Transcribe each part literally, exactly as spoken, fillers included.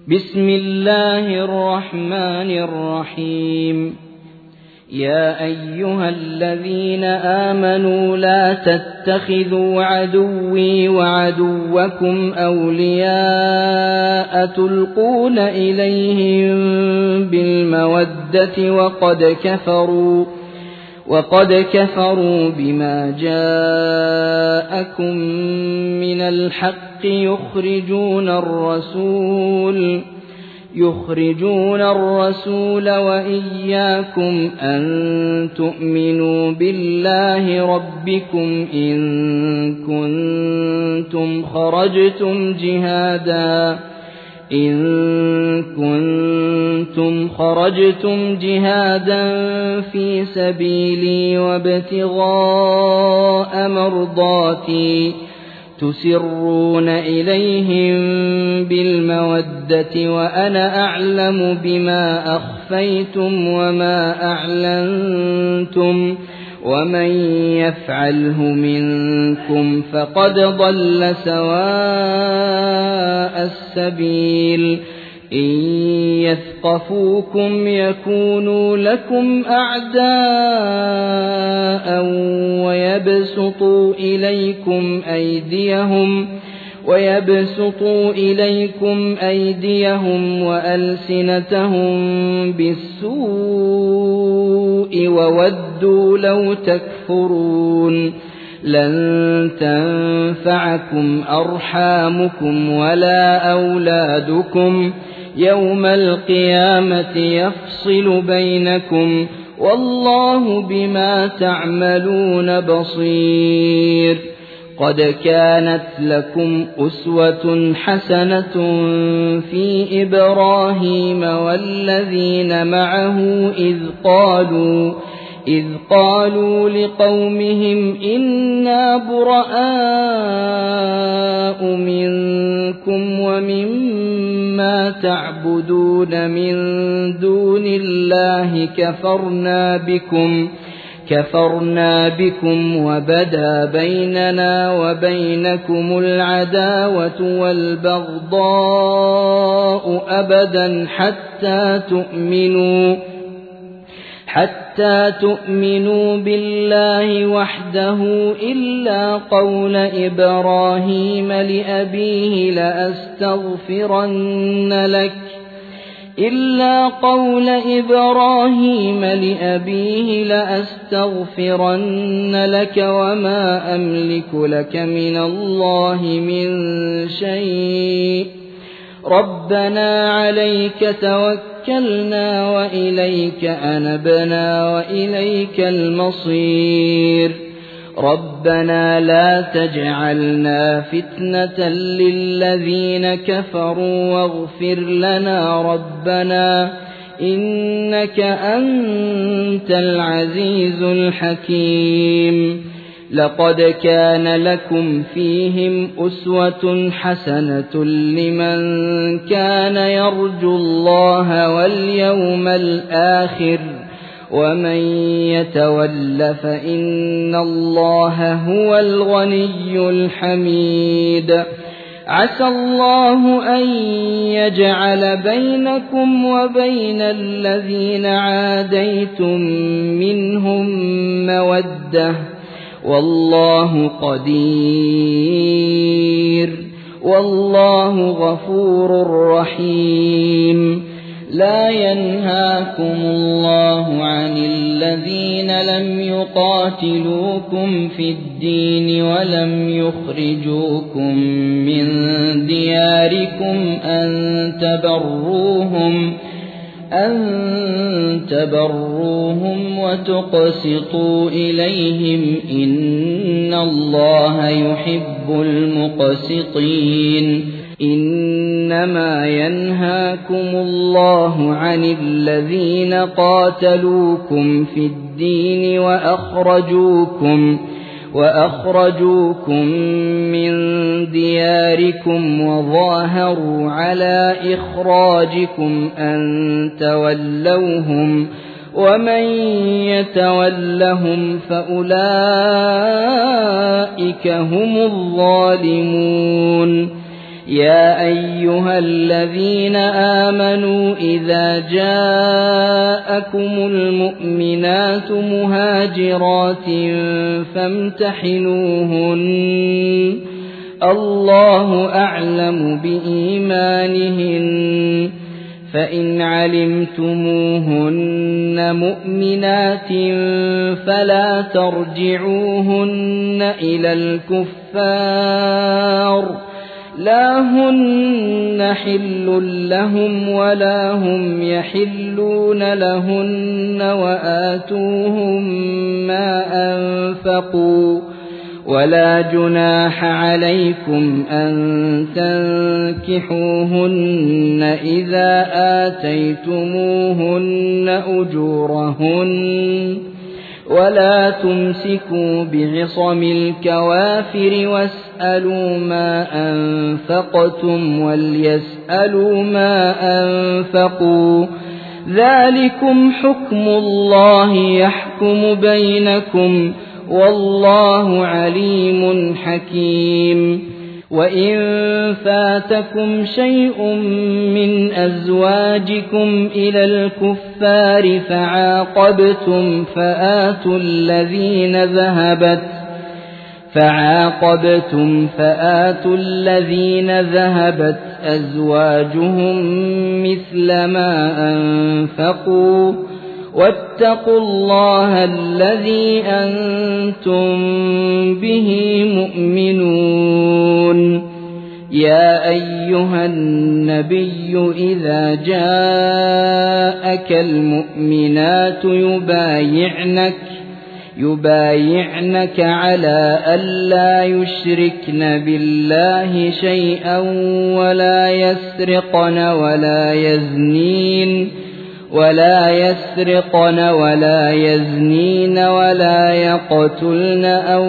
بسم الله الرحمن الرحيم. يا أيها الذين آمنوا لا تتخذوا عدوي وعدوكم أولياء تلقون إليهم بالمودة وقد كفروا وقد كفروا بما جاءكم من الحق يخرجون الرسول يخرجون الرسول وإياكم أن تؤمنوا بالله ربكم إن كنتم خرجتم جهادا إن كنتم خرجتم جهادا في سبيلي وابتغاء مرضاتي تسرون إليهم بالمودة وأنا أعلم بما أخفيتم وما أعلنتم ومن يفعله منكم فقد ضل سواء السبيل. إن يثقفوكم يكونوا لكم أعداء ويبسطوا إليكم أيديهم ويبسطوا إليكم أيديهم وألسنتهم بالسوء وودوا لو تكفرون. لن تنفعكم أرحامكم ولا أولادكم يوم القيامة يفصل بينكم والله بما تعملون بصير. قد كانت لكم أسوة حسنة في إبراهيم والذين معه إذ قالوا إذ قالوا لقومهم إنا براء منكم ومما تعبدون من دون الله كفرنا بكم كفرنا بكم وبدا بيننا وبينكم العداوة والبغضاء أبدا حتى تؤمنوا حتى تؤمنوا بالله وحده إلا قول إبراهيم لأبيه لأستغفرن لك إلا قول إبراهيم لأبيه لأستغفرن لك وما أملك لك من الله من شيء ربنا عليك توكلنا وإليك أنبنا وإليك المصير. ربنا لا تجعلنا فتنة للذين كفروا واغفر لنا ربنا إنك أنت العزيز الحكيم. لقد كان لكم فيهم أسوة حسنة لمن كان يرجو الله واليوم الآخر ومن يتول فإن الله هو الغني الحميد. عسى الله أن يجعل بينكم وبين الذين عاديتم منهم مودة والله قدير والله غفور رحيم. لا ينهاكم الله عن الذين لم يقاتلوكم في الدين ولم يخرجوكم من دياركم أن تبروهم أن تبروهم وتقسطوا إليهم إن الله يحب المقسطين. إنما ينهاكم الله عن الذين قاتلوكم في الدين وأخرجوكم وأخرجوكم من دياركم وظاهروا على إخراجكم أن تولوهم ومن يتولهم فأولئك هم الظالمون. يا أيها الذين آمنوا إذا جاءكم المؤمنات مهاجرات فامتحنوهن الله أعلم بإيمانهن فإن علمتموهن مؤمنات فلا ترجعوهن إلى الكفار لا هن حل لهم ولا هم يحلون لهن وآتوهم ما أنفقوا ولا جناح عليكم أن تنكحوهن إذا آتيتموهن أجورهن ولا تمسكوا بعصم الكوافر واسألوا ما أنفقتم وليسألوا ما أنفقوا ذلكم حكم الله يحكم بينكم والله عليم حكيم وإن فاتكم شيء من أزواجكم إلى الكفار فعاقبتم فآتوا الذين ذهبت فعاقبتم فآتوا الذين ذهبت أزواجهم مثل ما أنفقوا واتقوا الله الذي أنتم به مؤمنون يا أيها النبي إذا جاءك المؤمنات يبايعنك يبايعنك على ألا يشركن بالله شيئا ولا يسرقن ولا يزنين ولا يسرقن ولا يزنين ولا يقتلن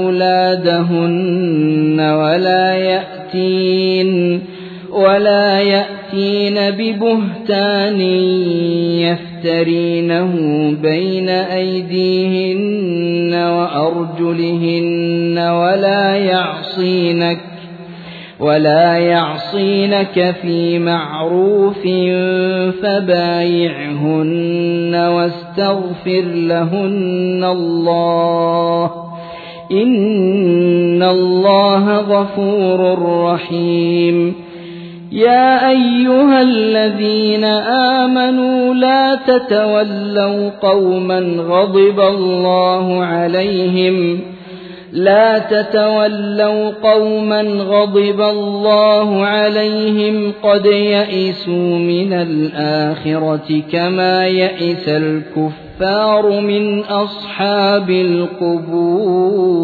أولادهن ولا يأتين ولا يأتين ببهتان يفترينه بين أيديهن وأرجلهن ولا يعصينك ولا يعصينك في معروف فبايعهن واستغفر لهن الله إن الله غفور رحيم يا أيها الذين آمنوا لا تتولوا قوما غضب الله عليهم لا تتولوا قوما غضب الله عليهم قد يئسوا من الآخرة كما يئس الكفار من أصحاب القبور